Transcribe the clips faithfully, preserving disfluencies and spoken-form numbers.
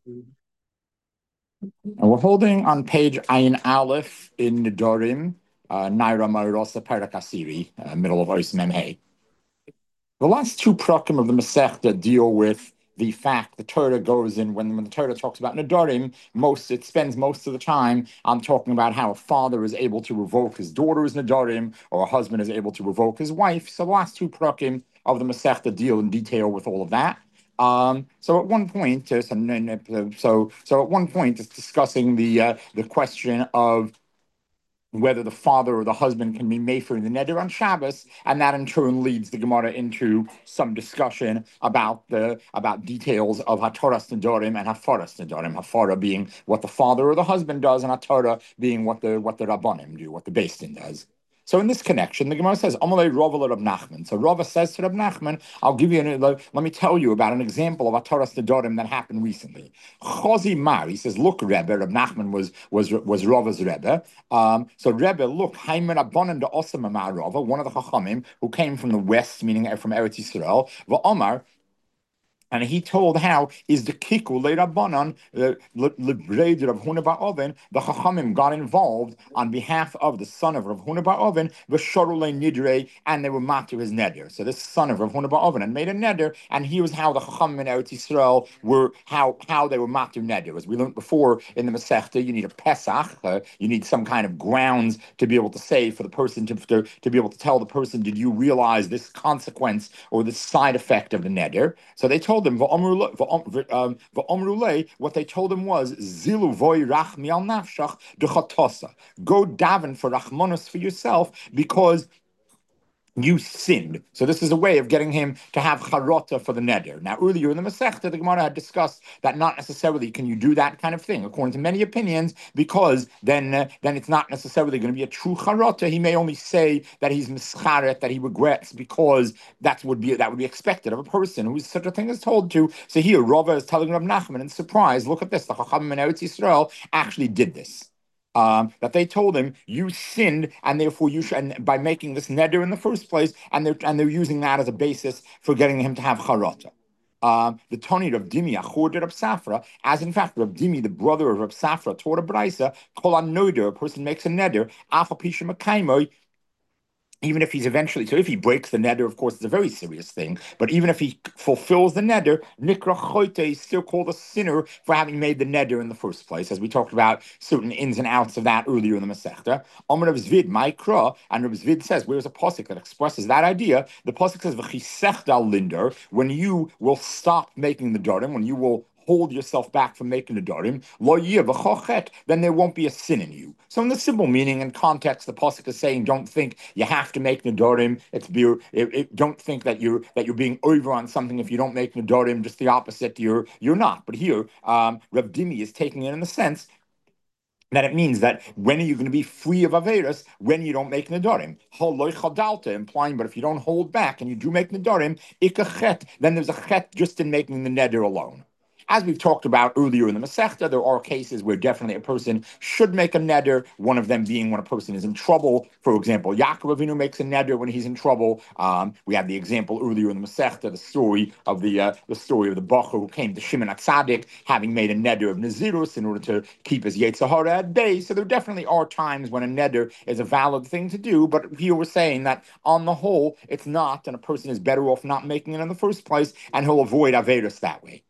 And we're holding on page Ayin Aleph in Nidorim, uh, Naira Marirosa Perak Asiri, uh, middle of Ois Mem Hey. The last two prakim of the Masechta deal with the fact the Torah goes in when, when the Torah talks about Nidorim, most it spends most of the time on talking about how a father is able to revoke his daughter's Nidorim or a husband is able to revoke his wife. So the last two prakim of the Masechta deal in detail with all of that. Um, so at one point, uh, so so so at one point, it's discussing the uh, the question of whether the father or the husband can be mefer in the neder on Shabbos, and that in turn leads the Gemara into some discussion about the about details of hatoras nedorim and hafaras nedorim. Hafara being what the father or the husband does, and hatara being what the what the rabbanim do, what the beis din does. So in this connection, the Gemara says, Amalei Rava Rab Nachman. So Rava says to Rab Nachman, I'll give you, an, let me tell you about an example of Ataras Nedorim that happened recently. Chazi Mar, he says, look, Rebbe, Rab Nachman was was was Rava's Rebbe. Um, so Rebbe, look, Haimer Abonan de Osam Amar Rava, one of the Chachamim who came from the west, meaning from Eretz Yisrael, Va'omar, and he told how is the kiku leirabanan liberated of Huna bar Oven. The Chachamim got involved on behalf of the son of Rav Huna bar Oven, v'sharulei nidre, and they were matir his neder. So this son of Rav Huna bar Oven and made a neder, and here's how the Chachamim in Eretz Yisrael were how how they were matir neder. As we learned before in the Masechta, you need a pesach, uh, you need some kind of grounds to be able to say for the person to, to to be able to tell the person, did you realize this consequence or this side effect of the neder? So they told them, um, what they told him was, Zilu voi rach mial nafshach dechatosa. Go daven for rachmanos for yourself because you sinned. So this is a way of getting him to have charota for the neder. Now, earlier in the Masechta, the Gemara had discussed that not necessarily can you do that kind of thing, according to many opinions, because then uh, then it's not necessarily going to be a true charota. He may only say that he's mischaret, that he regrets, because that would be that would be expected of a person who such a thing is told to. So here, Rava is telling Rab Nachman in surprise, look at this, the Chachamim in Eretz Yisrael actually did this. Um, that they told him you sinned, and therefore you should, and by making this neder in the first place, and they're and they're using that as a basis for getting him to have charata. Um, the Tony of Dimi Achor de Rab Safra, as in fact Rab Dimi, the brother of Rab Safra, taught a brisa, kol anoder, a person makes a neder, afa pisha makaimoi, even if he's eventually, so if he breaks the neder, of course, it's a very serious thing. But even if he fulfills the neder, nikra choite is still called a sinner for having made the neder in the first place, as we talked about certain ins and outs of that earlier in the Masechta. Omer Rav Zvid, Maikra, and Rav Zvid says, where's a posik that expresses that idea? The posik says, v'chisech dal linder, when you will stop making the darim, when you will hold yourself back from making the darim, lo yeh then there won't be a sin in you. So in the simple meaning and context, the pasuk is saying, don't think you have to make nedarim. It's be, it, it, don't think that you're that you're being over on something if you don't make nedarim. Just the opposite, you're you're not. But here, um, Rav Dimi is taking it in the sense that it means that when are you going to be free of Averis when you don't make Nedarim? Implying, but if you don't hold back and you do make Nedarim, ikachet, then there's a chet just in making the Neder alone. As we've talked about earlier in the Masechta, there are cases where definitely a person should make a neder, one of them being when a person is in trouble. For example, Yaakov Avinu makes a neder when he's in trouble. Um, we had the example earlier in the Masechta, the story of the uh, the story of the Bacher who came to Shimon HaTzadik, having made a neder of Nazirus in order to keep his Yetzer Hara at bay. So there definitely are times when a neder is a valid thing to do, but here we're saying that on the whole, it's not, and a person is better off not making it in the first place, and he'll avoid Averis that way.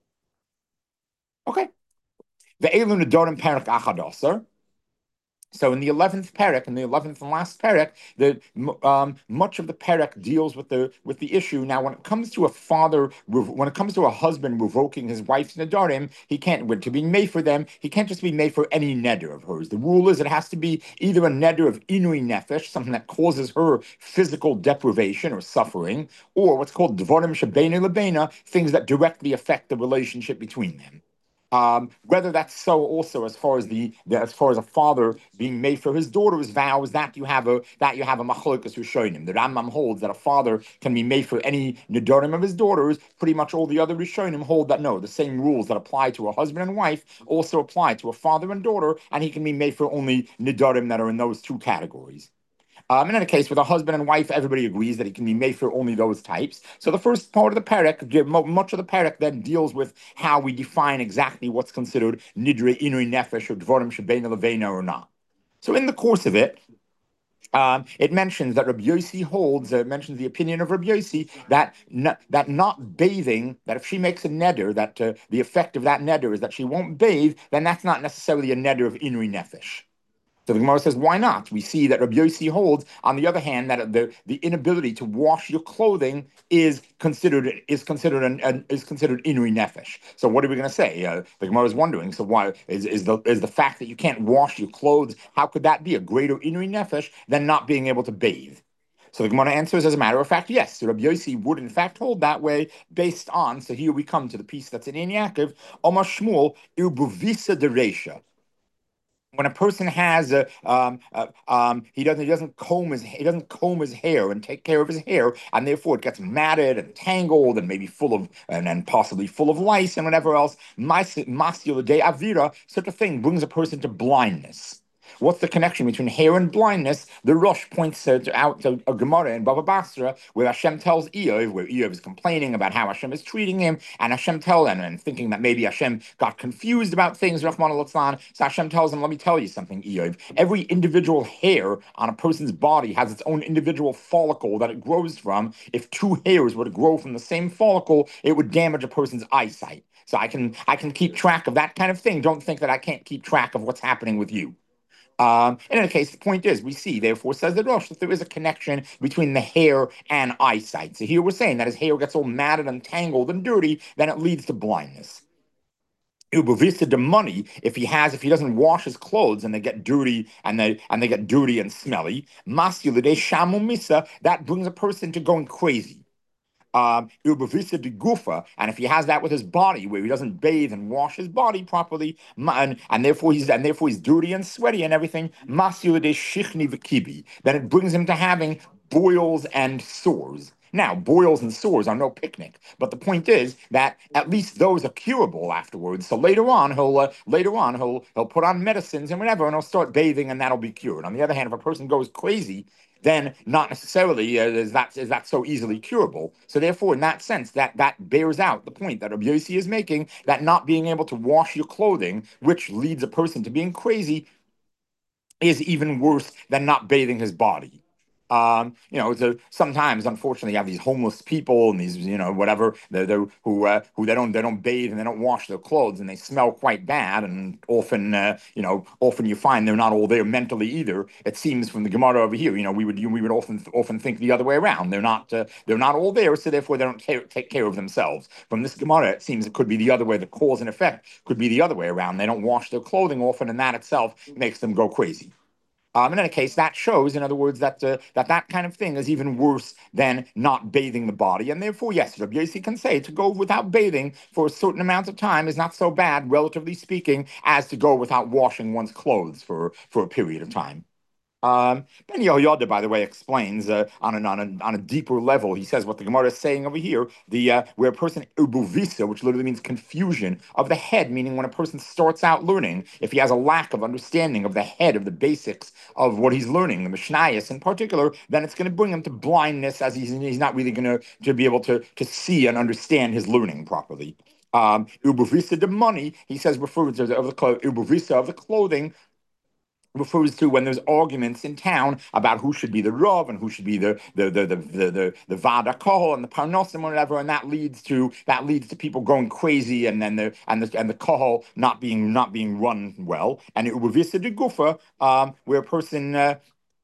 Okay. The Elun Adorim Perak Achadosar. So in the eleventh parak, in the eleventh and last parak, the um, much of the parak deals with the with the issue. Now, when it comes to a father, when it comes to a husband revoking his wife's nedarim, he can't to be made for them. He can't just be made for any neder of hers. The rule is it has to be either a neder of inui nefesh, something that causes her physical deprivation or suffering, or what's called dvarim shebeinu lebena, things that directly affect the relationship between them. Um, whether that's so also as far as the, the as far as a father being made for his daughter's vows, that you have a that you have a machlokas rishonim. The Rambam holds that a father can be made for any nedarim of his daughters. Pretty much all the other rishonim hold that no, the same rules that apply to a husband and wife also apply to a father and daughter, and he can be made for only nedarim that are in those two categories. Um, in any case, with a husband and wife, everybody agrees that he can be made for only those types. So the first part of the parak, much of the parak, then deals with how we define exactly what's considered nidre inui nefesh or dvorim shebeina levena or not. So in the course of it, um, it mentions that Rabbi Yossi holds, uh, mentions the opinion of Rabbi Yossi that n- that not bathing, that if she makes a neder, that uh, the effect of that neder is that she won't bathe, then that's not necessarily a neder of inui nefesh. So the Gemara says, why not? We see that Rabbi Yossi holds, on the other hand, that the, the inability to wash your clothing is considered is considered an, an is considered inui nefesh. So what are we going to say? Uh, the Gemara is wondering. So why is, is the is the fact that you can't wash your clothes? How could that be a greater inui nefesh than not being able to bathe? So the Gemara answers, as a matter of fact, yes. So Rabbi Yossi would in fact hold that way, based on. So here we come to the piece that's in Ein Yaakov, Omar Shmuel Irbuvisa Deresha. When a person has a um, uh, um, he doesn't he doesn't comb his he doesn't comb his hair and take care of his hair, and therefore it gets matted and tangled and maybe full of and then possibly full of lice and whatever else. Masio de avira, such a thing brings a person to blindness. What's the connection between hair and blindness? The Rosh points uh, to, out to a Gemara in Baba Basra where Hashem tells Eov, where Eov is complaining about how Hashem is treating him, and Hashem tells him, and thinking that maybe Hashem got confused about things, Rahman al-Litzlan. So Hashem tells him, let me tell you something, Eov. Every individual hair on a person's body has its own individual follicle that it grows from. If two hairs were to grow from the same follicle, it would damage a person's eyesight. So I can I can keep track of that kind of thing. Don't think that I can't keep track of what's happening with you. Um, in any case, the point is, we see, therefore, says the Rosh, that there is a connection between the hair and eyesight. So here we're saying that his hair gets all matted and tangled and dirty, then it leads to blindness. Ubavista de money, if he has, if he doesn't wash his clothes and they get dirty and they and they get dirty and smelly, masilide shamu misa, that brings a person to going crazy. Um, de gufa, and if he has that with his body, where he doesn't bathe and wash his body properly, and, and therefore he's and therefore he's dirty and sweaty and everything, masio de shichni v'kibi, then it brings him to having boils and sores. Now, boils and sores are no picnic, but the point is that at least those are curable afterwards. So later on, he'll uh, later on he'll he'll put on medicines and whatever, and he'll start bathing, and that'll be cured. On the other hand, if a person goes crazy, then not necessarily uh, is that is that so easily curable. So therefore, in that sense, that that bears out the point that Rabbi Yossi is making, that not being able to wash your clothing, which leads a person to being crazy, is even worse than not bathing his body. Um, you know, so sometimes, unfortunately, you have these homeless people and these, you know, whatever, they're, they're, who uh, who they don't they don't bathe and they don't wash their clothes and they smell quite bad. And often, uh, you know, often you find they're not all there mentally either. It seems from the Gemara over here, you know, we would we would often often think the other way around. They're not uh, they're not all there, so therefore they don't take, take care of themselves. From this Gemara, it seems it could be the other way. The cause and effect could be the other way around. They don't wash their clothing often, and that itself makes them go crazy. Um, in any case, that shows, in other words, that uh, that that kind of thing is even worse than not bathing the body, and therefore, yes, Rabbi Yossi can say to go without bathing for a certain amount of time is not so bad, relatively speaking, as to go without washing one's clothes for for a period of time. Um, Ben Yehoyada, by the way, explains uh, on, an, on, a, on a deeper level. He says what the Gemara is saying over here, the uh, where a person ubuvisa, which literally means confusion of the head, meaning when a person starts out learning, if he has a lack of understanding of the head, of the basics of what he's learning, the Mishnayos in particular, then it's going to bring him to blindness, as he's, he's not really going to to be able to to see and understand his learning properly. Um, ubuvisa de money, he says, refers to the, of the ubuvisa of the clothing, refers to when there's arguments in town about who should be the Rav and who should be the the the the the the, the Vada Kohol and the Parnosim or whatever, and that leads to that leads to people going crazy, and then the and the and the Kohol not being not being run well, and it Uvisa de Gufa, um, where a person uh,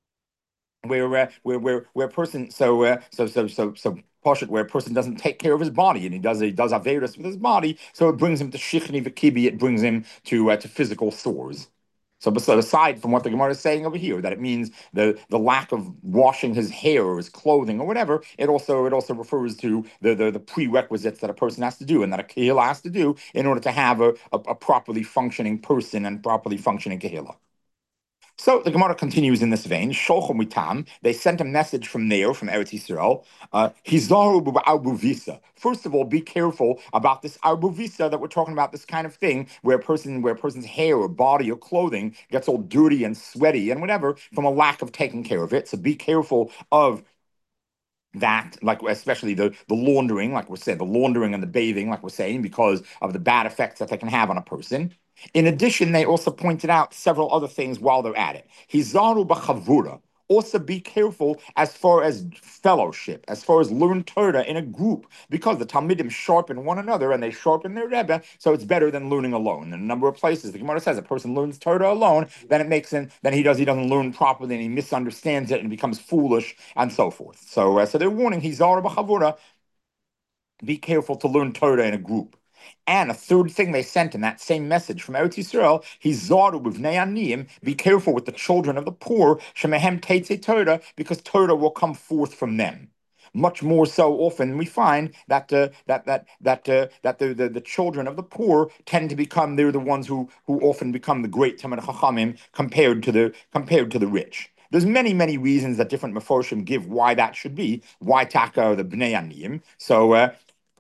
where uh, where where where a person so uh, so so so so. Poshet, where a person doesn't take care of his body and he does he does averus with his body, so it brings him to shichni v'kibi, it brings him to uh, to physical sores. So, but aside from what the Gemara is saying over here, that it means the, the lack of washing his hair or his clothing or whatever, it also it also refers to the, the, the prerequisites that a person has to do and that a kehillah has to do in order to have a, a, a properly functioning person and properly functioning kehillah. So the Gemara continues in this vein. Sholchom mitam. They sent a message from there, from Eretz Yisrael. Uh, Hizaru arbuvisa. First of all, be careful about this arbuvisa that we're talking about. This kind of thing where a person, where a person's hair or body or clothing gets all dirty and sweaty and whatever from a lack of taking care of it. So be careful of that, like especially the the laundering, like we're saying, the laundering and the bathing, like we're saying, because of the bad effects that they can have on a person. In addition, they also pointed out several other things while they're at it. Hizaru b'chavura. Also, be careful as far as fellowship, as far as learn Torah in a group, because the Talmidim sharpen one another and they sharpen their Rebbe, so it's better than learning alone. In a number of places, the Gemara says a person learns Torah alone, then it makes him, then he does he doesn't learn properly and he misunderstands it and becomes foolish and so forth. So, uh, so they're warning Hizar b'chavura, be careful to learn Torah in a group. And a third thing they sent in that same message from Eretz Yisrael, Hizaru b'vnei aniyim, be careful with the children of the poor, shemehem teitze Torah, because Torah will come forth from them. Much more so often we find that uh, that that that uh, that the, the the children of the poor tend to become, they're the ones who who often become the great Talmid Chachamim compared to the compared to the rich. There's many, many reasons that different Meforshim give why that should be, why Taka or the Bnei Aniyim. So uh,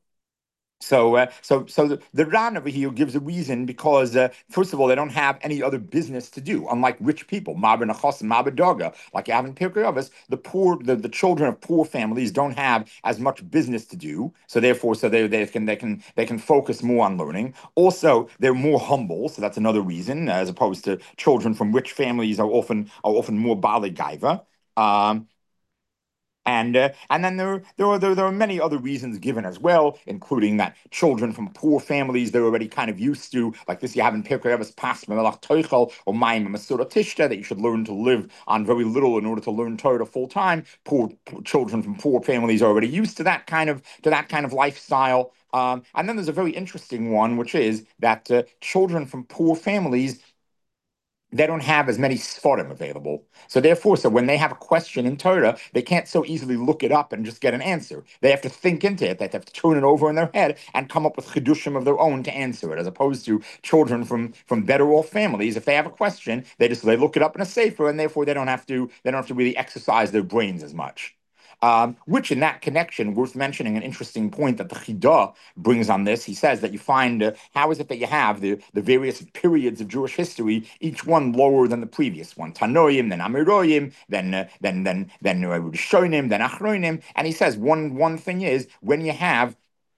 so, uh, so, so the, the Ran over here gives a reason because, uh, first of all, they don't have any other business to do. Unlike rich people, Mabed Nachos and Mabed Daga, like you have in Pirkei Avos, the poor, the, the children of poor families don't have as much business to do. So therefore, so they they can they can they can focus more on learning. Also, they're more humble, so that's another reason, as opposed to children from rich families are often are often more Bali Gaiva. Um, and uh, and then there, there are there, there are many other reasons given as well, including that children from poor families they're already kind of used to, like this you have in Pirkei Avos Pas Melach Toichel or Mayim Masura Tishta, that you should learn to live on very little in order to learn Torah full time. Poor, poor children from poor families are already used to that kind of to that kind of lifestyle. Um, and then there's a very interesting one, which is that uh, children from poor families, they don't have as many Sforim available. So therefore, so when they have a question in Torah, they can't so easily look it up and just get an answer. They have to think into it. They have to turn it over in their head and come up with chidushim of their own to answer it, as opposed to children from, from better off families. If they have a question, they just they look it up in a sefer, and therefore they don't have to they don't have to really exercise their brains as much. Um, which, in that connection, worth mentioning an interesting point that the Chidah brings on this. He says that you find uh, how is it that you have the, the various periods of Jewish history, each one lower than the previous one, Tanoim, then Amiroim, then uh, then then then uh, Rishonim, then Achronim, and he says one one thing is when you have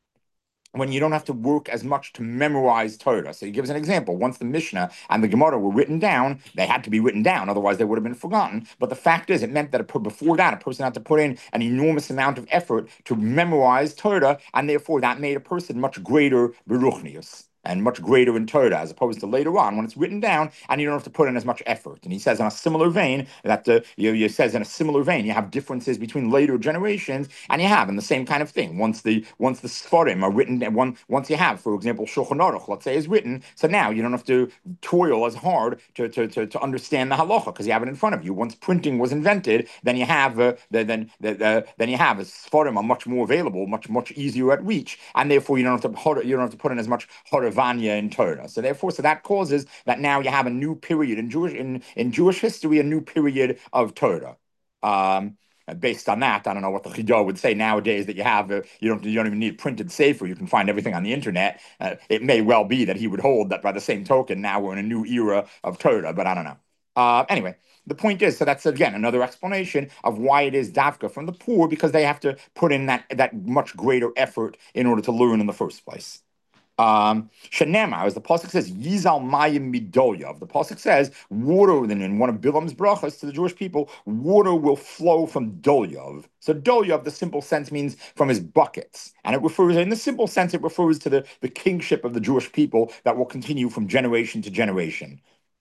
when you don't have to work as much to memorize Torah. So he gives an example. Once the Mishnah and the Gemara were written down, they had to be written down, otherwise they would have been forgotten. But the fact is, it meant that a, before that, a person had to put in an enormous amount of effort to memorize Torah, and therefore that made a person much greater Beruchnius and much greater in Torah, as opposed to later on when it's written down and you don't have to put in as much effort. And he says in a similar vein that uh, you, you says in a similar vein you have differences between later generations, and you have in the same kind of thing. Once the once the Sforim are written, and one once you have, for example, Shulchan Aruch, let's say, is written, so now you don't have to toil as hard to to to, to understand the halacha because you have it in front of you. Once printing was invented, then you have uh, the, then the, the, then you have Sforim are much more available, much much easier at reach, and therefore you don't have to you don't have to put in as much Vanya in Torah. So therefore, so that causes that now you have a new period in Jewish in, in Jewish history, a new period of Torah. Um, based on that, I don't know what the Chidah would say nowadays that you have. Uh, you don't you don't even need printed sefer. You can find everything on the internet. Uh, it may well be that he would hold that by the same token. Now we're in a new era of Torah, but I don't know. Uh, anyway, the point is, so that's again another explanation of why it is davka from the poor, because they have to put in that that much greater effort in order to learn in the first place. Um, Shenema, as the pasuk says, Yizal Mayim Midoyav. The pasuk says, water, then in one of Bilam's brachas to the Jewish people, water will flow from Dolyav. So Dolyav, the simple sense means from his buckets, and it refers, in the simple sense, it refers to the, the kingship of the Jewish people that will continue from generation to generation.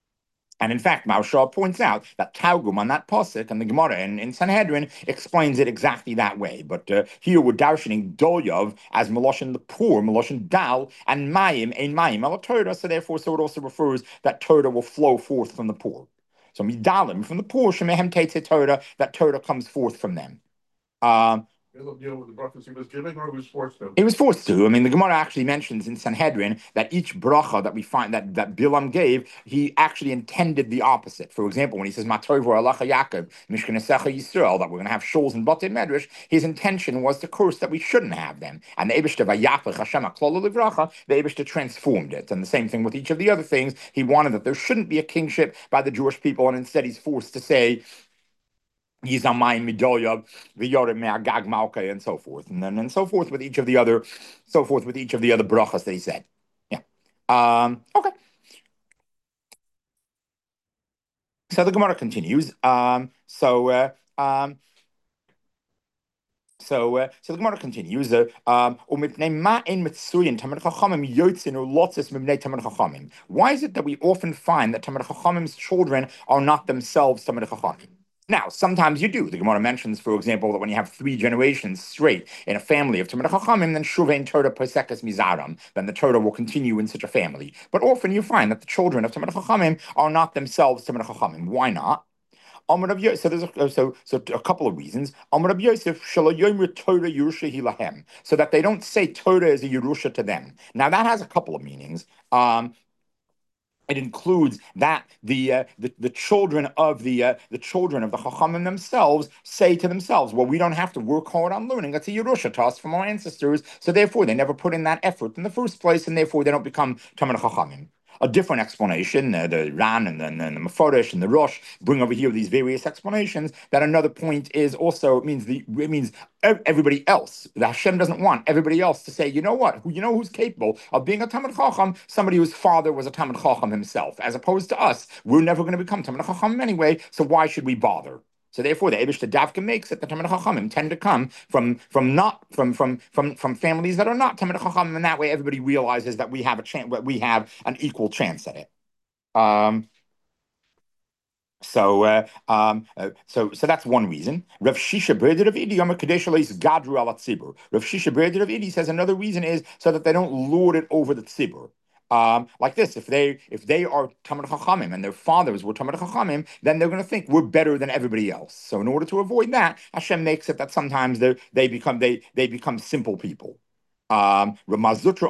And in fact, Maharsha points out that Targum on that pasuk and the Gemara in, in Sanhedrin explains it exactly that way. But uh, here we're darshaning Dolyav as Meloshin the poor, Meloshin Dal, and Mayim, Ein Mayim, El Torah. So therefore, so it also refers that Torah will flow forth from the poor. So Midalim, from the poor, Shemehem Teitze Torah, that Torah comes forth from them. Um, deal with the brachas he was giving, or he was forced to? He was forced to. I mean, the Gemara actually mentions in Sanhedrin that each bracha that we find that, that Bilam gave, he actually intended the opposite. For example, when he says Matoivu Alacha Yaakov, Mishkanesecha Yisrael, that we're going to have shuls and Batei Medrash, his intention was to curse that we shouldn't have them. And the Eibishter Vayapach Hashem Aklolo Livracha, the Eibishter transformed it. And the same thing with each of the other things. He wanted that there shouldn't be a kingship by the Jewish people, and instead he's forced to say, Yizamayim Midoyab, V'yorim Me'agag Malka, and so forth, and then and so forth with each of the other, so forth with each of the other brachas that he said. Yeah. Um, okay. So the Gemara continues. Um, so uh, um, So, uh, so the Gemara continues. Uh, um, Why is it that we often find that Talmid Chachamim's children are not themselves Talmid Chachamim? Now, sometimes you do. The Gemara mentions, for example, that when you have three generations straight in a family of Talmid Chachamim, then Shuvein Torah Posekas Mizaram, then the Torah will continue in such a family. But often you find that the children of Talmid Chachamim are not themselves Talmid Chachamim. Why not? Amar Rabbi Yosef, so there's a, so so a couple of reasons. Amar Rabbi Yosef, Shalayomer Torah Yerusha Hilahem, so that they don't say Torah is a Yerusha to them. Now that has a couple of meanings. Um, it includes that the, uh, the the children of the uh, the children of the Chachamim themselves say to themselves, "Well, we don't have to work hard on learning. That's a Yerusha to us from our ancestors. So therefore, they never put in that effort in the first place, and therefore they don't become Talmid Chachamim." A different explanation, uh, the Ran and, and, and the Mefarish and the Rosh bring over here these various explanations. That another point is also it means the it means everybody else. The Hashem doesn't want everybody else to say, you know what, you know who's capable of being a Talmid Chacham? Somebody whose father was a Talmid Chacham himself, as opposed to us. We're never going to become Talmid Chacham anyway, so why should we bother? So therefore, the Eibishter Davka makes it that Talmid Chachamim tend to come from from not from from from from families that are not Talmid Chachamim, and that way everybody realizes that we have a chance, we have an equal chance at it. Um, So, uh, um, uh, so, so that's one reason. Rav Shisha Breder of Idi Yomer Kadesh Aleis Gadru Al Tzibur. Rav Shisha Breder of Idi says another reason is so that they don't lord it over the tzibur. Um, like this, if they if they are Talmid Chachamim and their fathers were Talmid Chachamim, then they're going to think we're better than everybody else. So, in order to avoid that, Hashem makes it that sometimes they they become they they become simple people. Um, Mazutra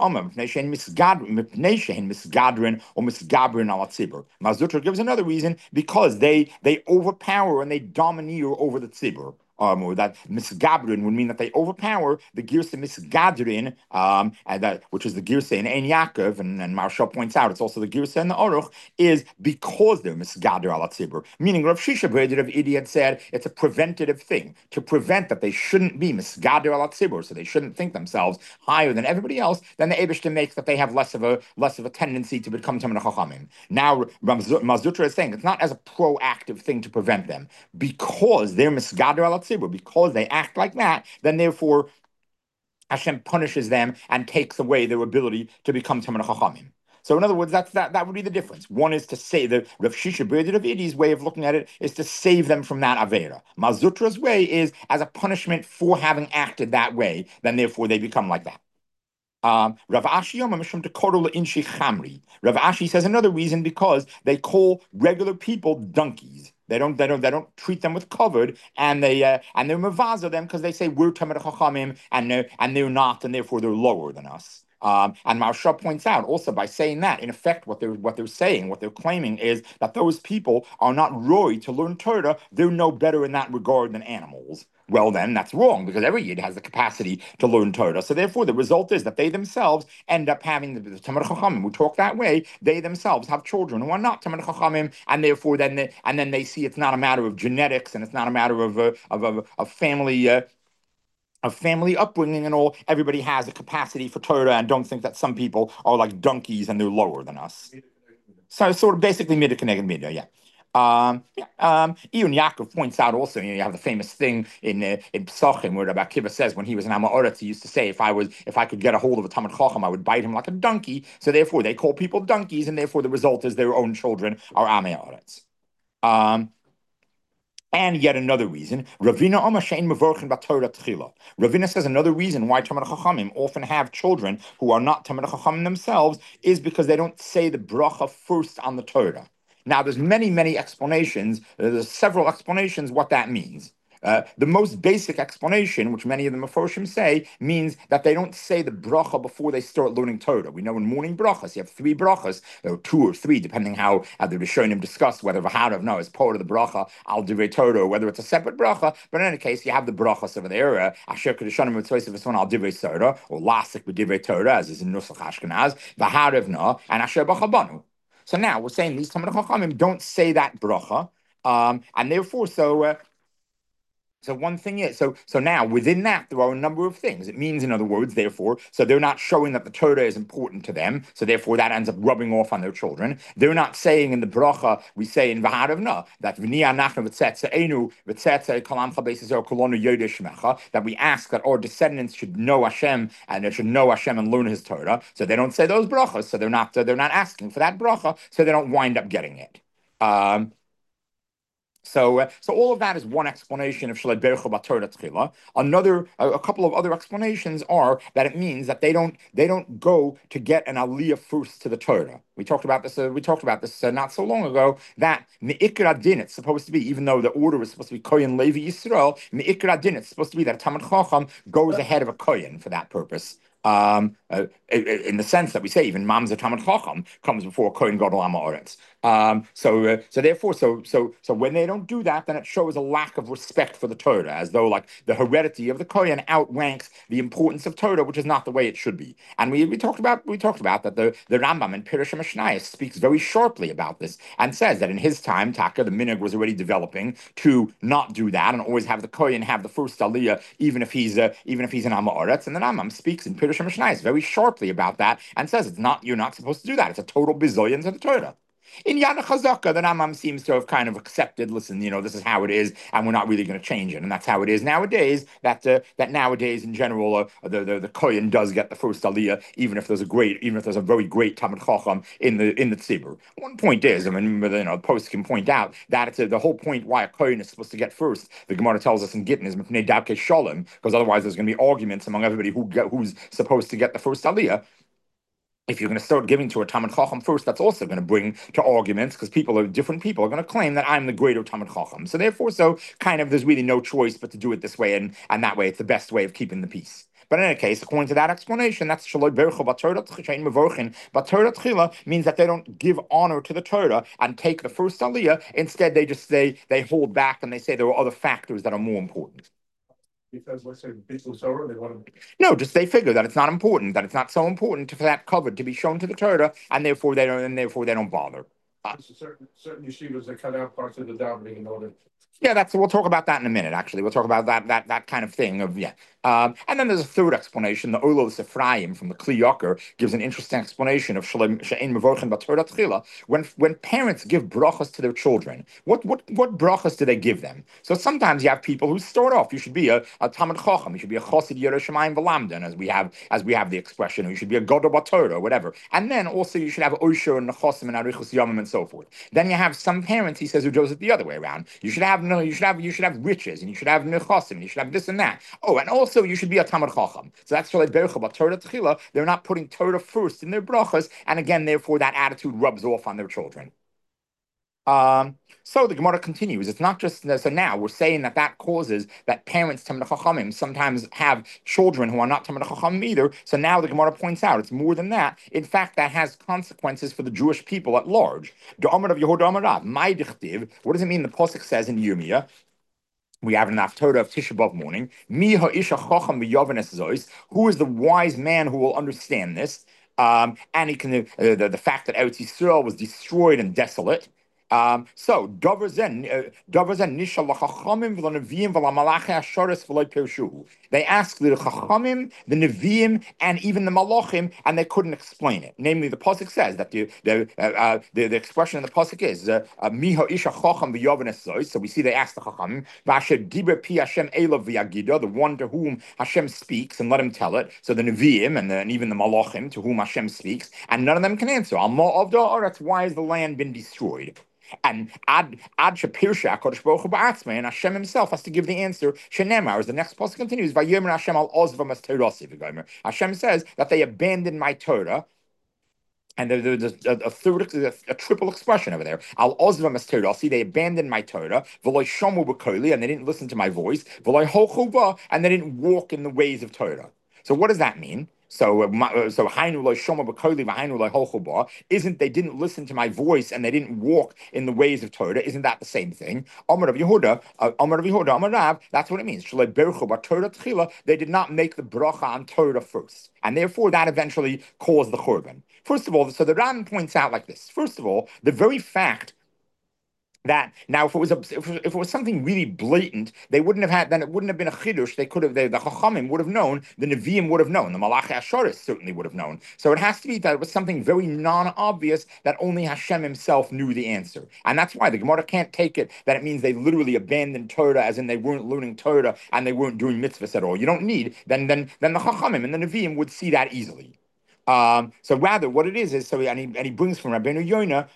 or misgadrin al tzibur. Mazutra gives another reason because they they overpower and they domineer over the tzibur. Um, or that misgabrin would mean that they overpower the girsa misgadrin, um, and that which is the girsa in Ein Yaakov, and, and Marshall points out it's also the girsa in the Aruch, is because they're misgader al tzibur. Meaning Rav Shisha Breder of Idi had said it's a preventative thing to prevent that they shouldn't be misgader al tzibur, so they shouldn't think themselves higher than everybody else. Then the Eibishter makes that they have less of a less of a tendency to become Talmid Chachamim. Now Mazutra is saying it's not as a proactive thing to prevent them because they're misgader al tzibur, because they act like that, then therefore Hashem punishes them and takes away their ability to become Talmid Chachamim. So in other words, that's that that would be the difference. One is to say the Rav Shisha Breder of Idi's way of looking at it is to save them from that Avera. Mazutra's way is as a punishment for having acted that way, then therefore they become like that. Um, Rav Ashi Chamri. Rav Ashi says another reason because they call regular people donkeys. They don't, they don't, they don't treat them with covered, and they uh, and they're mavaza them because they say we're Talmid Chachamim and they're and they're not, and therefore they're lower than us. Um, and Marsha points out also by saying that, in effect, what they're what they're saying, what they're claiming is that those people are not roy to learn Torah. They're no better in that regard than animals. Well, then that's wrong because every yid has the capacity to learn Torah. So therefore, the result is that they themselves end up having the, the Talmid Chachamim who talk that way. They themselves have children who are not Talmid Chachamim, and therefore then they, and then they see it's not a matter of genetics and it's not a matter of uh, of, of, of family. Uh, of family upbringing and all, everybody has a capacity for Torah, and don't think that some people are like donkeys and they're lower than us. So sort of basically midah connected midah, yeah. Um, yeah, um, Ion Yaakov points out also, you know, you have the famous thing in uh, in Psachim where Rabbi Akiva says when he was in Amoritz, he used to say, if I was, if I could get a hold of a Talmid Chacham, I would bite him like a donkey. So therefore, they call people donkeys, and therefore the result is their own children are Amei Aretz. Um, And yet another reason, Ravina Omar Shein Mevorchen Batorah Tchila. Ravina says another reason why Talmid Chachamim often have children who are not Talmid Chachamim themselves is because they don't say the bracha first on the Torah. Now, there's many, many explanations. There's several explanations what that means. Uh, the most basic explanation, which many of the Meforshim say, means that they don't say the bracha before they start learning Torah. We know in morning brachas, you have three brachas, or two or three, depending how, how the Rishonim discuss whether Vaharav no is part of the bracha al divrei Torah, or whether it's a separate bracha. But in any case, you have the brachas over there, uh, Asher Kedushanim Mitzvah al divrei Torah, or Lasik b'divrei Torah, as is in Nusach Ashkenaz, Vaharav no, and Asher b'chabanu. So now we're saying these Talmid Chachamim don't say that bracha, um, and therefore, so. Uh, So one thing is, so so now within that there are a number of things. It means, in other words, therefore, so they're not showing that the Torah is important to them. So therefore, that ends up rubbing off on their children. They're not saying in the bracha we say in V'haravna that that we ask that our descendants should know Hashem and they should know Hashem and learn His Torah. So they don't say those brachas. So they're not they're not asking for that bracha. So they don't wind up getting it. Um, So, uh, so all of that is one explanation of Shalei Bercha B'Torah Tchila. Another, a, a couple of other explanations are that it means that they don't, they don't go to get an aliyah first to the Torah. We talked about this. Uh, we talked about this uh, not so long ago. That Me'ikra Din, it's supposed to be, even though the order was supposed to be Kohen Levi Yisrael, Me'ikra Din, it's supposed to be that a Talmid Chacham goes ahead of a Kohen for that purpose. Um, uh, in the sense that we say even Mamzer Talmid Chacham comes before Kohen Gadol Ha'aretz. Um, so, uh, so therefore, so so so when they don't do that, then it shows a lack of respect for the Torah, as though like the heredity of the Kohen outranks the importance of Torah, which is not the way it should be. And we, we talked about we talked about that the, the Rambam in Pirush HaMishnayos speaks very sharply about this and says that in his time, Taka, the minhag was already developing to not do that and always have the Kohen have the first aliyah, even if he's uh, even if he's an Amaretz. And the Rambam speaks in Pirush HaMishnayos very sharply about that and says it's not you're not supposed to do that. It's a total bizoyon to the Torah. In Yana Chazaka, the Rambam seems to have kind of accepted, listen, you know, this is how it is, and we're not really going to change it. And that's how it is nowadays, that uh, that nowadays, in general, uh, the, the, the Kohen does get the first Aliyah, even if there's a great, even if there's a very great Talmid Chacham in the in the Tzibur. One point is, I mean, you know, the post can point out that it's a, the whole point why a Kohen is supposed to get first, the Gemara tells us in Gittin, is Mipnei Davkei Shalom, because otherwise there's going to be arguments among everybody who get, who's supposed to get the first Aliyah. If you're going to start giving to a Talmid Chacham first, that's also going to bring to arguments, because people are different people are going to claim that I'm the greater Talmid Chacham. So therefore, so kind of there's really no choice but to do it this way, and, and that way it's the best way of keeping the peace. But in any case, according to that explanation, that's Shaloi Bercha B'Torah Tchein Mevorchin. B'Torah Tchila means that they don't give honor to the Torah and take the first Aliyah. Instead, they just say they hold back and they say there are other factors that are more important. Because let's say people sober, they want to. No, just they figure that it's not important, that it's not so important for that covered to be shown to the Torah, and therefore they don't, and therefore they don't bother. Uh, certain certain yeshivas that cut out parts of the davening in order. Yeah, that's we'll talk about that in a minute. Actually, we'll talk about that that that kind of thing of yeah. Um, and then there's a third explanation. The Olos Ephraim from the Kli Yakar gives an interesting explanation of Shein Mevorchin B'Torah Tchila. When when parents give brachas to their children, what what what brachas do they give them? So sometimes you have people who start off. You should be a, a Talmid Chacham. You should be a Chassid Yerei Shemayim V'Lamdan, as we have as we have the expression. Or you should be a Gadol B'Torah, or whatever. And then also you should have Osher and Nechasim and Arichus Yamim and so forth. Then you have some parents. He says who does it the other way around. You should have no. You should have you should have riches, and you should have Nechasim, and you should have this and that. Oh, and also you should be a Talmid Chacham. So that's Shalei Bercha B'Torah Tchila. They're not putting Torah first in their brachas, and again, therefore, that attitude rubs off on their children. Um, so the Gemara continues. It's not just so now we're saying that that causes that parents Talmid Chachamim sometimes have children who are not Talmid Chachamim either. So now the Gemara points out it's more than that. In fact, that has consequences for the Jewish people at large. The Amar of Yehuda Amarav, my dichtiv. What does it mean? The pasuk says in Yirmiyah. We have an Haftorah of Tisha B'Av morning. Mi ha'isha chacham v'yavanes zois. Who is the wise man who will understand this? Um, and he can uh, the, the fact that Eretz Yisrael was destroyed and desolate. Um, so Dover Zen Dover Zen Nisha lachachamim v'lanavim v'lamalachi asharis v'loy pirshuhu. They asked the chachamim, the neviim, and even the malachim, and they couldn't explain it. Namely, the pasuk says that the the uh, uh, the, the expression in the pasuk is mi ha'isha chacham v'yavanes zois. So we see they asked the chachamim v'asher diber pi Hashem elav v'yagida, the one to whom Hashem speaks, and let him tell it. So the neviim and, the, and even the malachim to whom Hashem speaks, and none of them can answer. Al ma'av da'aretz, why has the land been destroyed? And Ad Ad Shapirsha Kodesh Baruch Hu Ba'atzmei, and Hashem Himself has to give the answer. Shenemar, as the next passage continues, Vayomer Hashem al Ozvam as Torasi v'Gomer. Hashem says that they abandoned my Torah. And there- there's a, a third, a, a triple expression over there. Al ozvam as Torah. See, they abandoned my Torah. V'loy shomu b'koili, and they didn't listen to my voice. V'loy holchu ba, and they didn't walk in the ways of Torah. So what does that mean? So, uh, my- uh, so hainu loy shomu b'koili v'hainu loy holchu ba. Isn't they didn't listen to my voice and they didn't walk in the ways of Torah? Isn't that the same thing? Amar of Yehuda, uh, Amar of Yehuda, Amar Rav. That's what it means. Shalei berchu b'Torah tchila. They did not make the bracha on Torah first, and therefore that eventually caused the churban. First of all, so the Ran points out like this. First of all, the very fact that now, if it was a, if, if it was something really blatant, they wouldn't have had. Then it wouldn't have been a chiddush. They could have. They, the Chachamim would have known. The Nevi'im would have known. The Malachi Asharis certainly would have known. So it has to be that it was something very non-obvious that only Hashem Himself knew the answer, and that's why the Gemara can't take it that it means they literally abandoned Torah, as in they weren't learning Torah and they weren't doing mitzvahs at all. You don't need then then then the Chachamim and the Nevi'im would see that easily. Um, so rather, what it is is so, and he, and he brings from Rabbeinu Yonah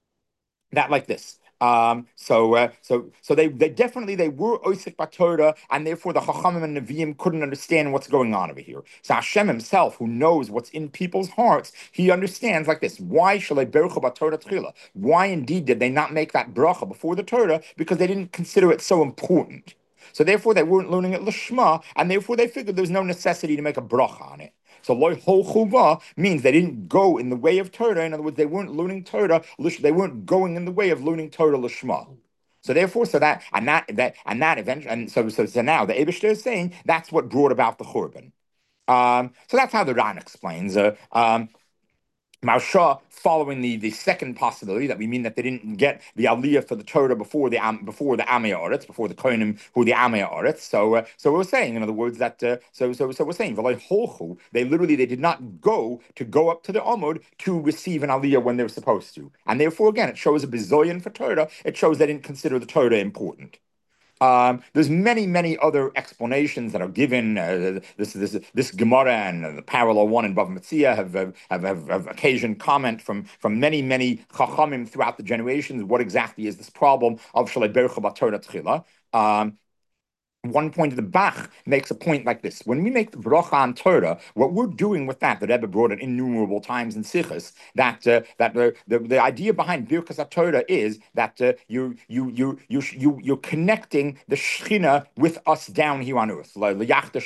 that like this. Um, so, uh, so, so they, they definitely they were Osik Batorah, and therefore the Chachamim and Nevi'im couldn't understand what's going on over here. So Hashem Himself, who knows what's in people's hearts, He understands like this. Why shall I berucha Batorah tchila? Why indeed did they not make that bracha before the Torah? Because they didn't consider it so important. So therefore they weren't learning it lishma, and therefore they figured there's no necessity to make a bracha on it. So loy hol chuva means they didn't go in the way of Torah. In other words, they weren't learning Torah. They weren't going in the way of learning Torah lishma. So therefore, so that and that that and that eventually, and so so so now the Eibishter is saying that's what brought about the churban. Um, so that's how the Ran explains. Uh, um, Marsha, following the, the second possibility that we mean that they didn't get the aliyah for the Torah before the um, before the Amei Oretz, before the Kohanim who the Amei Oretz. So uh, so we're saying, in other words, that uh, so so so we're saying V'loi holchu, they literally they did not go to go up to the Amud to receive an aliyah when they were supposed to, and therefore again it shows a bizoyan for Torah. It shows they didn't consider the Torah important. Um, there's many, many other explanations that are given. Uh, this, this, this Gemara and uh, the parallel one in Bava Metzia have, have, have, have occasioned comment from, from many, many Chachamim throughout the generations. What exactly is this problem of Shalei Berucha B'Torah Tchila? Um, One point of the Bach makes a point like this. When we make the bracha on Torah, what we're doing with that, the Rebbe brought it innumerable times in Sichos, that uh, that uh, the, the idea behind Birkas HaTorah is that uh, you you you you you you're connecting the Shechina with us down here on earth, like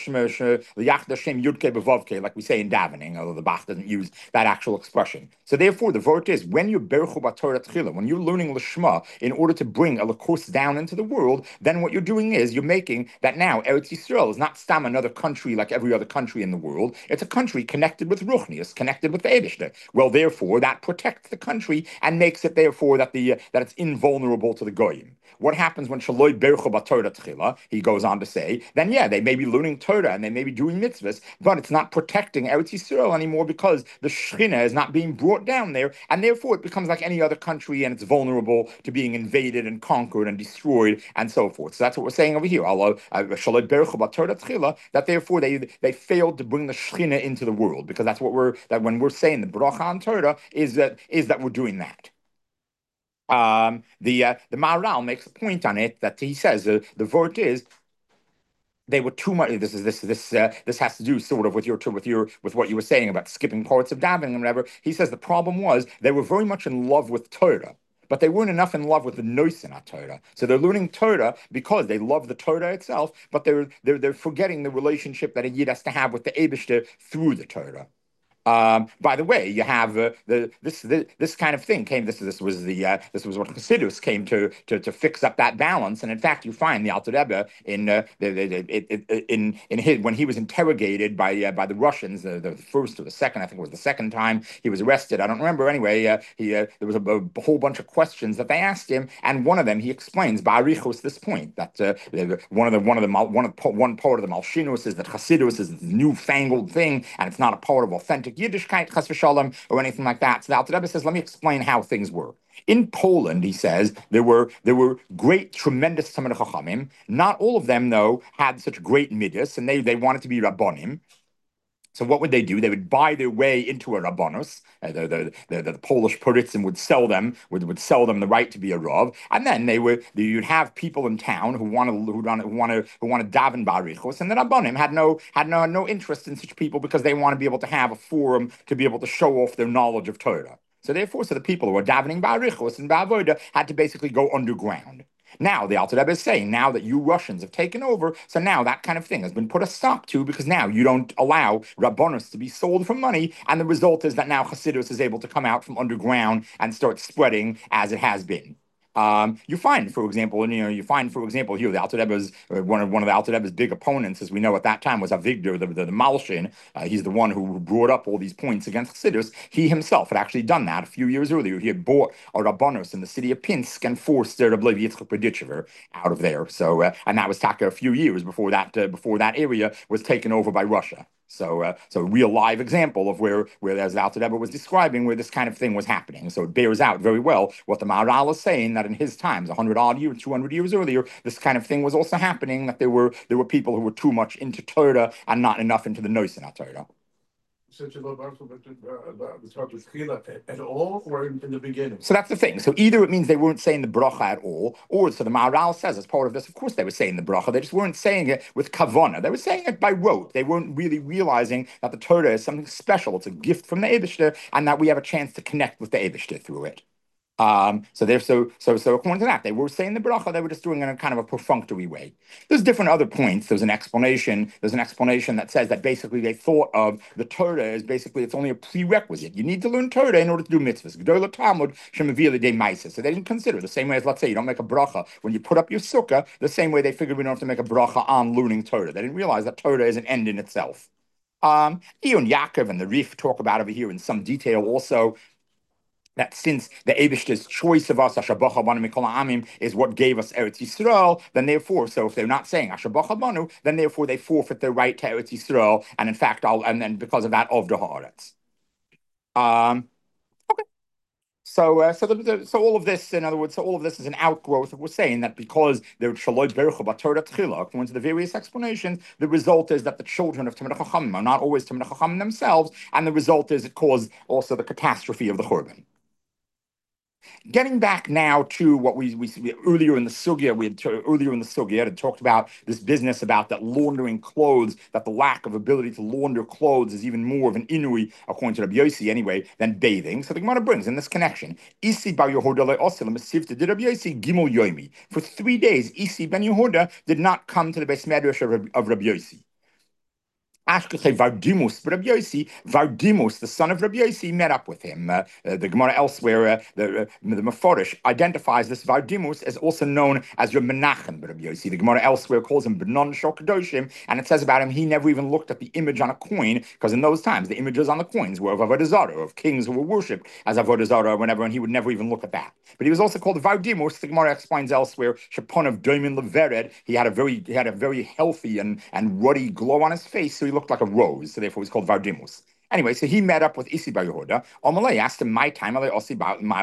we say in davening, although the Bach doesn't use that actual expression. So therefore, the word is when you're Beruchu B'Torah Tchila, when you're learning Lishma in order to bring a Lakos down into the world, then what you're doing is you're making that now Eretz Yisrael is not stam another country like every other country in the world. It's a country connected with Ruchnius, connected with the Eibishter. Well, therefore, that protects the country and makes it therefore that the uh, that it's invulnerable to the goyim. What happens when Shaloi Berucha B'Torah Tchila? He goes on to say, then yeah, they may be learning Torah and they may be doing mitzvahs, but it's not protecting Eretz Yisrael anymore because the Shechina is not being brought down there, and therefore it becomes like any other country and it's vulnerable to being invaded and conquered and destroyed and so forth. So that's what we're saying over here. Allah, uh, that therefore they they failed to bring the Shechina into the world, because that's what we're that when we're saying the bracha on Torah is that is that we're doing that. Um, the uh, the Maharal makes a point on it that he says uh, the word is they were too much. This is this this uh, this has to do sort of with your with your with what you were saying about skipping parts of davening and whatever. He says the problem was they were very much in love with Torah, but they weren't enough in love with the Noisin Torah. So they're learning Torah because they love the Torah itself, but they're they're they're forgetting the relationship that a Yid has to have with the Eibishter through the Torah. Um, by the way, you have uh, the this, this this kind of thing came. This this was the uh, this was what Chassidus came to, to to fix up that balance. And in fact, you find the Alter Rebbe in uh, the, the, the, in in his when he was interrogated by uh, by the Russians, uh, the first or the second, I think it was the second time he was arrested. I don't remember. Anyway, uh, he uh, there was a, a whole bunch of questions that they asked him, and one of them he explains Ba'arichos this point that uh, one of the one of the one of one part of the Malshinus is that Chassidus is this newfangled thing, and it's not a part of authentic Yiddishkeit, chas v'shalom, or anything like that. So the Alter Rebbe says, let me explain how things were. In Poland, he says, there were there were great, tremendous Talmidei Chachamim. Not all of them, though, had such great midas, and they, they wanted to be Rabbonim. So what would they do? They would buy their way into a rabbanus. Uh, the, the, the, the Polish Puritzin would sell them would, would sell them the right to be a rav, and then they would you'd have people in town who want to who want to who want to who want to daven barichos, and the rabbanim had no had no no interest in such people because they want to be able to have a forum to be able to show off their knowledge of Torah. So therefore, so the people who were davening barichos and bavoda had to basically go underground. Now, the Alter Rebbe is saying, now that you Russians have taken over, so now that kind of thing has been put a stop to because now you don't allow Rabbanus to be sold for money, and the result is that now Hasidus is able to come out from underground and start spreading as it has been. Um, you find, for example, and you know, you find, for example, here the Alter Rebbe's uh, one of one of the Alter Rebbe's big opponents, as we know at that time, was Avigdor, the, the, the Malshin. Uh, he's the one who brought up all these points against Chassidus. He himself had actually done that a few years earlier. He had bought a Rabbanus in the city of Pinsk and forced their Rabbi Yitzchak Berditchever out of there. So, uh, and that was taka a few years before that uh, before that area was taken over by Russia. So, uh, so a real live example of where, where as Alter Rebbe was describing, where this kind of thing was happening. So it bears out very well what the Maharal is saying, that in his times, a hundred odd years, two hundred years earlier, this kind of thing was also happening. That there were there were people who were too much into Torah and not enough into the Noisen Torah. Such a about the talk with Chila at all, or in, in the beginning? So that's the thing. So either it means they weren't saying the bracha at all, or so the Maharal says as part of this, of course they were saying the bracha, they just weren't saying it with kavana. They were saying it by rote. They weren't really realizing that the Torah is something special. It's a gift from the Eibishter, and that we have a chance to connect with the Eibishter through it. Um, so they're so so so according to that, they were saying the bracha, they were just doing it in a kind of a perfunctory way. There's different other points. There's an explanation. There's an explanation that says that basically they thought of the Torah as basically it's only a prerequisite. You need to learn Torah in order to do mitzvahs. Gedolah Talmud shemavili de ma'aser. So they didn't consider the same way as, let's say, you don't make a bracha when you put up your sukkah. The same way they figured we don't have to make a bracha on learning Torah. They didn't realize that Torah is an end in itself. Um, Eon Yaakov and the Rif talk about over here in some detail also, that since the Eibishter's choice of us, Asher Bacha Banu Mikol Ha'amim, is what gave us Eretz Yisrael, then therefore, so if they're not saying Asher Bacha Banu, then therefore they forfeit their right to Eretz Yisrael, and in fact, I'll, and then because of that, of the Haaretz. Um, okay. So, uh, so, the, the, so all of this, in other words, so all of this is an outgrowth of we're saying that because they're Shaloi Berucha B'Torah Tchila, according to the various explanations, the result is that the children of Talmidei Chachamim are not always Talmidei Chachamim themselves, and the result is it caused also the catastrophe of the Churban. Getting back now to what we, we, we earlier in the sugya, we had to, earlier in the sugya had talked about this business about that laundering clothes, that the lack of ability to launder clothes is even more of an inui, according to Rabbi Yossi anyway, than bathing. So the Gemara brings in this connection. Isi bar Yehuda le'osil l'masivta did Rabbi Yossi gimel yomi. For three days, Isi ben Yehuda did not come to the Beis Medrash of, of Rabbi Yossi. Ashkechei Vardimus, but Rabbi Yossi, Vardimus, the son of Rabbi Yossi, met up with him. Uh, uh, the Gemara elsewhere, uh, the, uh, the Meforish, identifies this Vardimus as also known as Rabbi Menachem, but Rabbi Yossi. The Gemara elsewhere calls him Benon Shokadoshim, and it says about him, he never even looked at the image on a coin, because in those times, the images on the coins were of Avodah Zarah, of kings who were worshipped as Avodah Zarah, whenever, and he would never even look at that. But he was also called Vardimus. The Gemara explains elsewhere, Shapon of Doimin Levered, he had a very, he had a very healthy and, and ruddy glow on his face, so he looked like a rose, so therefore he's called Vardimus. Anyway, so he met up with Isi bar Yehuda. Amalei asked him, "My time, why is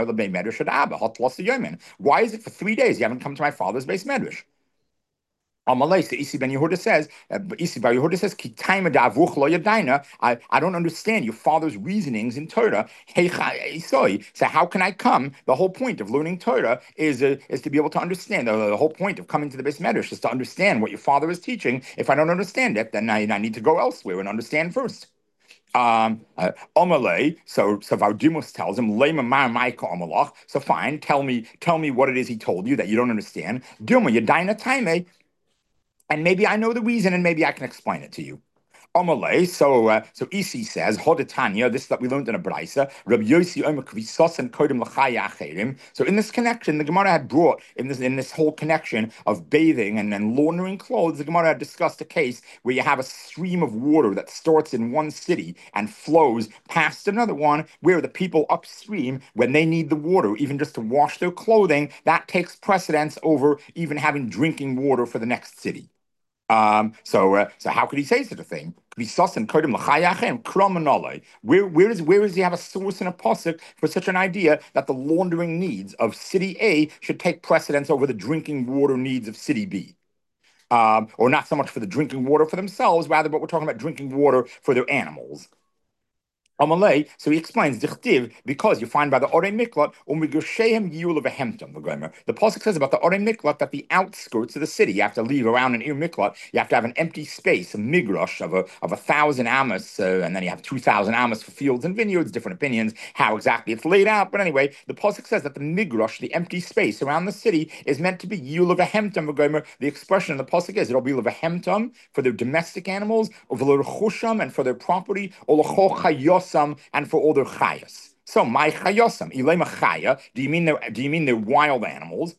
it for three days you haven't come to my father's base medrash?" Amalei, so Isi ben Yehuda says, uh, Isi bar Yehuda says, Ki taima da'avuch lo yadaina. I I don't understand your father's reasonings in Torah. Hey, so how can I come? The whole point of learning Torah is uh, is to be able to understand. The, the whole point of coming to the base medrash is to understand what your father is teaching. If I don't understand it, then I, I need to go elsewhere and understand first. Um, uh, so so Vardimus tells him, Lema Ma'amaika Amalach. So fine, tell me, tell me what it is he told you that you don't understand. Dilma Yadaina Taime. And maybe I know the reason, and maybe I can explain it to you. Amalei, so uh, so Isi says, Hodetanya, this that we learned in a Braisa, Rabbi Yossi Omer Kvisos and Kodim L'chaya Acherim. So in this connection, the Gemara had brought, in this in this whole connection of bathing and, and laundering clothes, the Gemara had discussed a case where you have a stream of water that starts in one city and flows past another one, where the people upstream, when they need the water, even just to wash their clothing, that takes precedence over even having drinking water for the next city. Um, so, uh, so how could he say such a thing? Where, where is, where does he have a source in a pasuk for such an idea that the laundering needs of city A should take precedence over the drinking water needs of city B? Um, or not so much for the drinking water for themselves, rather, but we're talking about drinking water for their animals. Amalei, so he explains, Dichtiv, because you find by the Orei Miklat, Umigosheim Yul of a Hemtom, the Gomer. The Pasuk says about the Orei Miklat that the outskirts of the city, you have to leave around an Ir Miklat, you have to have an empty space, a migrash of a of a thousand amos, uh, and then you have two thousand amos for fields and vineyards, different opinions, how exactly it's laid out. But anyway, the Pasuk says that the migrash, the empty space around the city, is meant to be Yul of a Hemtom, the Gomer. The expression in the Pasuk is it'll be of a Hemtom for their domestic animals, of Chusham and for their property, or and for all their chayas. So my chayosam, ilema chaya. Do you mean the do you mean the wild animals?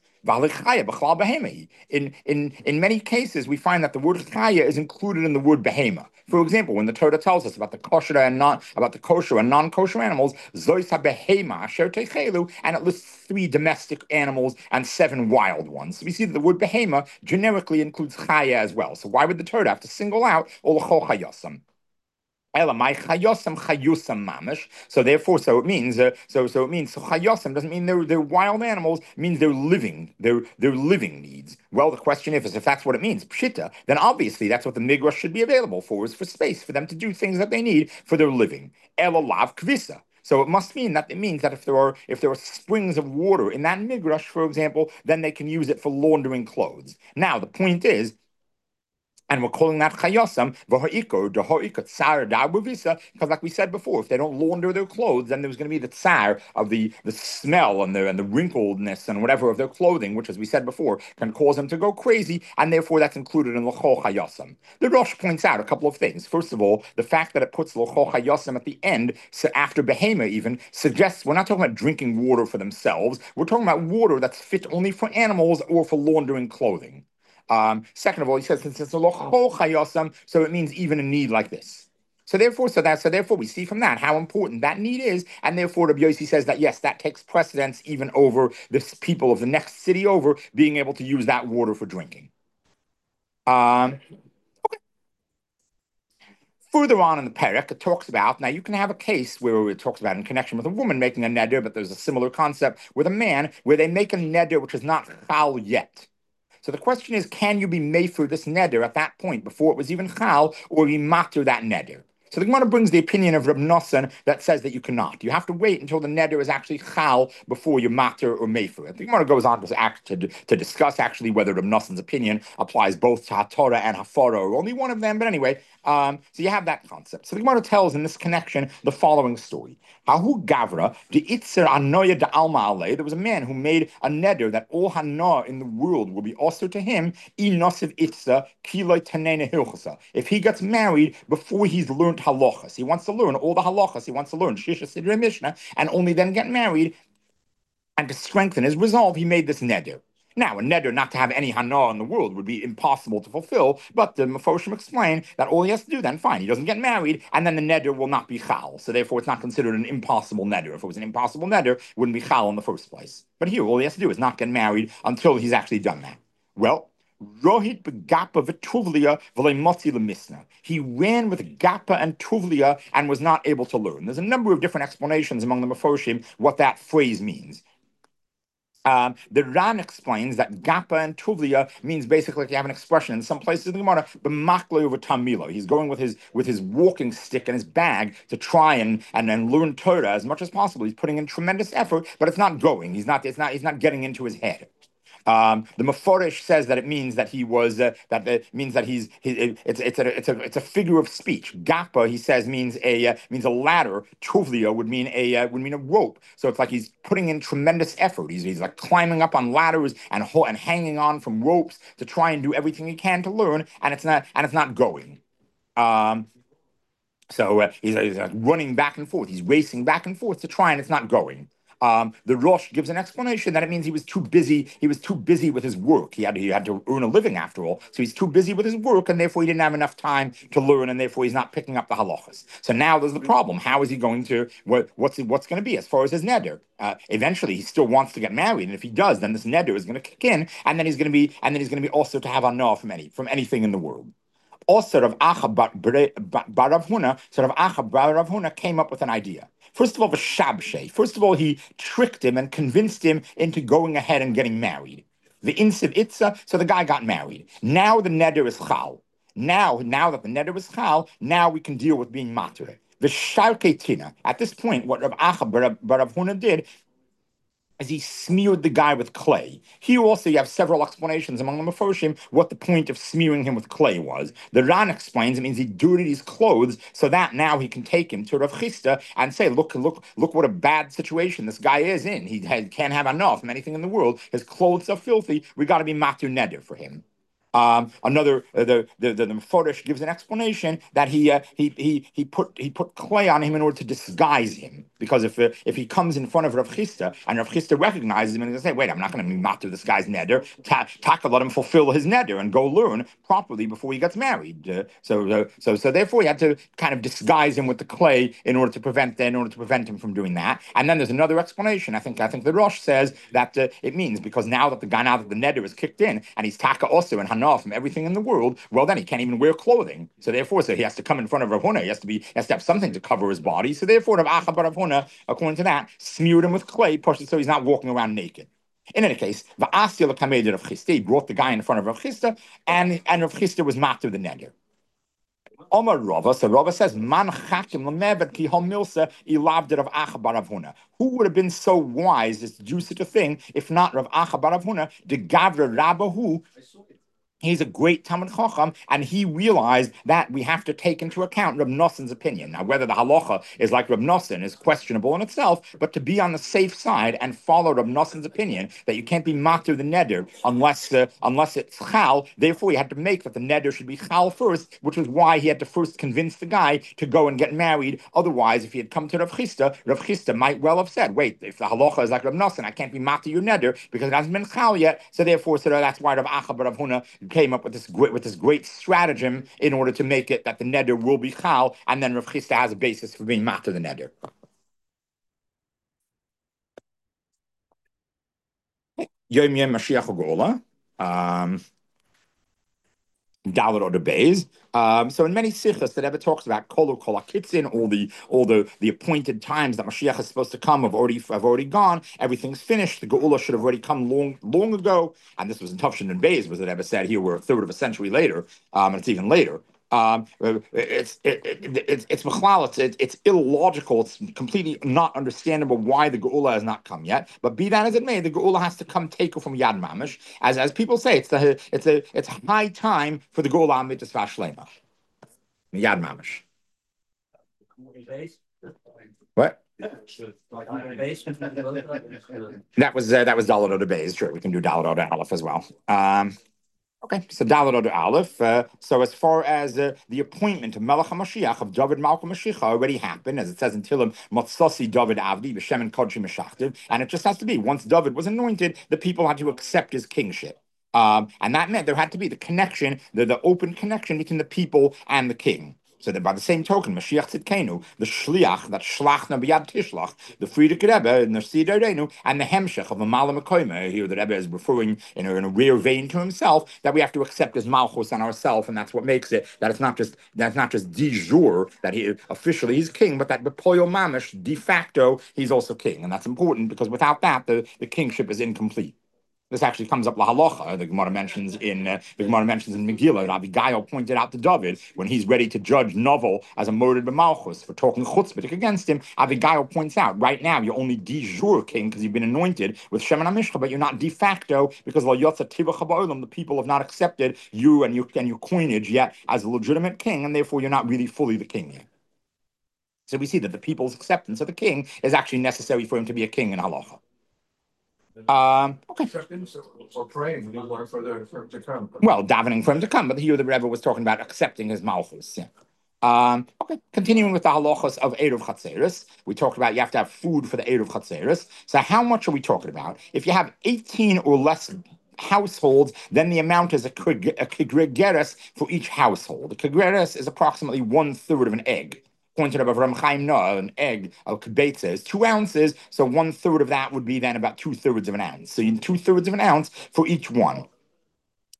In in in many cases, we find that the word chaya is included in the word behema. For example, when the Torah tells us about the kosher and non about the kosher and non-kosher animals, zois habehema asher techelu, and it lists three domestic animals and seven wild ones. So we see that the word behema generically includes chaya as well. So why would the Torah have to single out all chayosam? So therefore, so it means, uh, so so it means so chayosam doesn't mean they're they're wild animals. It means they're living, they're they're living needs. Well, the question is, if that's what it means, pshita, then obviously that's what the migrash should be available for, is for space for them to do things that they need for their living. Elalav kvisa. So it must mean that it means that if there are if there are springs of water in that migrash, for example, then they can use it for laundering clothes. Now the point is. And we're calling that chayosam, because like we said before, if they don't launder their clothes, then there's going to be the tsar of the, the smell and the and the wrinkledness and whatever of their clothing, which, as we said before, can cause them to go crazy, and therefore that's included in l'chol chayosam. The Rosh points out a couple of things. First of all, the fact that it puts l'chol chayosam at the end, so after behema even, suggests we're not talking about drinking water for themselves. We're talking about water that's fit only for animals or for laundering clothing. Um, second of all, he says since it's a lochol chayosam, so it means even a need like this. So therefore, so that so therefore we see from that how important that need is, and therefore Rabbi Yossi says that yes, that takes precedence even over the people of the next city over being able to use that water for drinking. Um, okay. Further on in the perek, it talks about, now you can have a case where it talks about in connection with a woman making a neder, but there's a similar concept with a man where they make a neder which is not chal yet. So the question is, can you be mefer this neder at that point before it was even chal, or you matter that neder? So the Gemara brings the opinion of Reb Nosson that says that you cannot. You have to wait until the neder is actually chal before you matter or mefer. The Gemara goes on to, act, to, to discuss actually whether Reb Nosson's opinion applies both to HaTorah and Hafara, or only one of them. But anyway, um, so you have that concept. So the Gemara tells in this connection the following story. Ahu Gavra, the Itzer Anoya de Alma Ale, there was a man who made a neder that all Hana in the world will be also to him, Inosiv Itza, Kiloi Tanena Hilchasa. If he gets married before he's learned halachas, he wants to learn all the halachas, he wants to learn Shisha Sidrei Mishnah, and only then get married, and to strengthen his resolve, he made this neder. Now, a neder not to have any hana in the world would be impossible to fulfill, but the Mefoshim explain that all he has to do then, fine, he doesn't get married, and then the neder will not be chal. So therefore, it's not considered an impossible neder. If it was an impossible neder, it wouldn't be chal in the first place. But here, all he has to do is not get married until he's actually done that. Well, Rohit begapa v'tuvlia v'leimotzi lemisna. He ran with gapa and tuvlia and was not able to learn. There's a number of different explanations among the Mefoshim what that phrase means. Um, the Ran explains that Gapa and Tuvlia means basically like you have an expression in some places in the Gemara, b'makle over tamilo. He's going with his with his walking stick and his bag to try and, and and learn Torah as much as possible. He's putting in tremendous effort, but it's not going. He's not. It's not. He's not getting into his head. Um, the Meforish says that it means that he was uh, that it means that he's he, it, it's it's a it's a it's a figure of speech. Gappa, he says, means a uh, means a ladder. Tuvlia would mean a uh, would mean a rope. So it's like he's putting in tremendous effort. He's he's like climbing up on ladders and ho- and hanging on from ropes to try and do everything he can to learn, and it's not and it's not going. Um, so uh, he's, he's uh, running back and forth. He's racing back and forth to try, and it's not going. Um, the Rosh gives an explanation that it means he was too busy. He was too busy with his work. He had to, he had to earn a living after all. So he's too busy with his work, and therefore he didn't have enough time to learn, and therefore he's not picking up the halachas. So now there's the problem. How is he going to? What, what's what's going to be as far as his neder? Uh, eventually, he still wants to get married, and if he does, then this neder is going to kick in, and then he's going to be, and then he's going to be also to have anah from any from anything in the world. Also, Rav Acha bar Rav Huna, so Rav Acha bar Rav Huna came up with an idea. First of all, the Shabshe. First of all, he tricked him and convinced him into going ahead and getting married. The insiv itza, so the guy got married. Now the neder is chal. Now, now that the neder is chal, now we can deal with being matur. The sharkei tina. At this point, what Rav Acha Bar Rav Huna did is he smeared the guy with clay. Here also you have several explanations among the Mefarshim what the point of smearing him with clay was. The Ran explains it means he dirtied his clothes so that now he can take him to Rav Chisda and say, look, look, look what a bad situation this guy is in. He had, can't have enough of anything in the world. His clothes are filthy. We got to be matur neder for him. Um, another uh, the the the, the Meforesh gives an explanation that he uh, he he he put he put clay on him in order to disguise him, because if uh, if he comes in front of Rav Chisda and Rav Chisda recognizes him and he say, wait, I'm not going to be matur this guy's neder. Ta- Taka let him fulfill his neder and go learn properly before he gets married. Uh, so uh, so so therefore he had to kind of disguise him with the clay in order to prevent in order to prevent him from doing that. And then there's another explanation. I think I think the Rosh says that uh, it means because now that the guy now that the neder is kicked in and he's taka also and from everything in the world, well, then he can't even wear clothing. So therefore, so he has to come in front of Rav Huna. He has to be, he has to have something to cover his body. So therefore, Rav Acha Bar Rav Huna, according to that, smeared him with clay, pushed it so he's not walking around naked. In any case, Va'asya l'kamei Rav Chisda, he brought the guy in front of Rav Chisda, and and Rav Chisda was matur the neder. Omar Rava, so Rava says, Man chakim l'mevet ki hamilsa ilavd Rav Acha Bar Rav Huna. Who would have been so wise as to do such a thing if not Rav Acha Bar Rav Huna, the Gavra Rabbahu? He's a great Talmid Chacham, and he realized that we have to take into account Reb Noson's opinion. Now, whether the halacha is like Reb Noson is questionable in itself, but to be on the safe side and follow Reb Noson's opinion that you can't be matur the neder unless uh, unless it's chal. Therefore, he had to make that the neder should be chal first, which was why he had to first convince the guy to go and get married. Otherwise, if he had come to Rav Chisda, Rav Chisda might well have said, "Wait, if the halacha is like Reb Noson, I can't be matur your neder because it hasn't been chal yet." So therefore, so that's why Rav Acha Bar Rav Huna came up with this great with this great stratagem in order to make it that the neder will be chal, and then Rav Chisda has a basis for being matur the neder. Yom Yom Mashiach Geula. Um Dalit or the Beis. Um, so in many sichos that ever talks about kol kol hakitzin, all the all the the appointed times that Mashiach is supposed to come have already have already gone. Everything's finished. The Geula should have already come long long ago. And this was in Tufshin and Beis, was it ever said here? We're a third of a century later, um, and it's even later. Um, it's it, it, it's it's it's it's it's illogical. It's completely not understandable why the Geula has not come yet. But be that as it may, the Geula has to come take her from Yad Mamish. As as people say, it's the it's a it's high time for the Geula Mitzvah Shlema. Yad Mamish. What? That was uh, that was Dalit Oder Beis. Sure, we can do Dalit Oder Aleph as well. Um, Okay, so Dalit Oder Aleph. Uh, so as far as uh, the appointment of Melech HaMashiach, of David Malka Mashiach, already happened, as it says in Tillim, Matzasi David Avdi, B'Shem and Kodshi Meshachtiv, and it just has to be, once David was anointed, the people had to accept his kingship. Um, and that meant there had to be the connection, the, the open connection between the people and the king. So that by the same token, Mashiach Tzidkenu, the Shliach, that Shlach Nabiyad Tishlach, the Frierdiker Rebbe, Nasi Dereinu, and the Hemshech of Amala Mekoyme, here the Rebbe is referring in a, in a rare vein to himself, that we have to accept as Malchus on ourselves, and that's what makes it, that it's not just that's not just de jure, that he officially he's king, but that Bepoyo Mamish, de facto, he's also king. And that's important because without that, the, the kingship is incomplete. This actually comes up lahalacha. The Gemara mentions in uh, the Gemara mentions in Megillah. Abigail pointed out to David when he's ready to judge Novel as a murdered b'malchus for talking chutzpah against him. Abigail points out right now you're only de jure king because you've been anointed with Shem and Amishcha, but you're not de facto because lo yotza tivach ha'ba'olam, the people have not accepted you and your and your coinage yet as a legitimate king, and therefore you're not really fully the king yet. So we see that the people's acceptance of the king is actually necessary for him to be a king in halacha. Um, okay. Or praying for the for him to come. Well, davening for him to come, but here the Rebbe was talking about accepting his malchus. Yeah. Um, okay, continuing with the halachos of Eruv Chatzeris, we talked about you have to have food for the Eruv Chatzeris. So how much are we talking about? If you have eighteen or less households, then the amount is a kigregeres for each household. A kigregeres is approximately one third of an egg. Pointed up of Ram Chaim Noah, an egg of kibetza is two ounces, so one third of that would be then about two thirds of an ounce. So you need two thirds of an ounce for each one.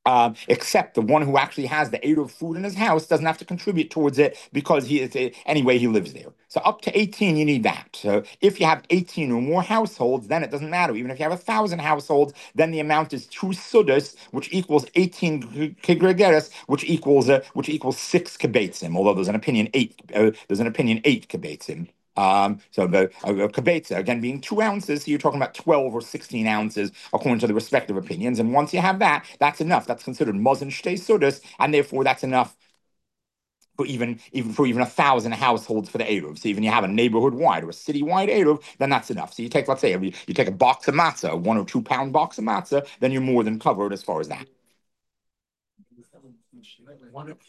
Um, except the one who actually has the Eruv food in his house doesn't have to contribute towards it because he is anyway he lives there. So up to eighteen, you need that. So if you have eighteen or more households, then it doesn't matter. Even if you have a thousand households, then the amount is two sudas, which equals eighteen kegregeres, which equals uh, which equals six kibetzim. Although there's an opinion eight, uh, there's an opinion eight kibetzim. Um, so the uh, kibetza, again, being two ounces, so you're talking about twelve or sixteen ounces, according to the respective opinions. And once you have that, that's enough. That's considered mozen shtei sudas, and therefore that's enough for even, even for even a thousand households for the Eruv. So even you have a neighborhood-wide or a city-wide Eruv, then that's enough. So you take, let's say, you, you take a box of matzah, a one or two pound box of matzah, then you're more than covered as far as that.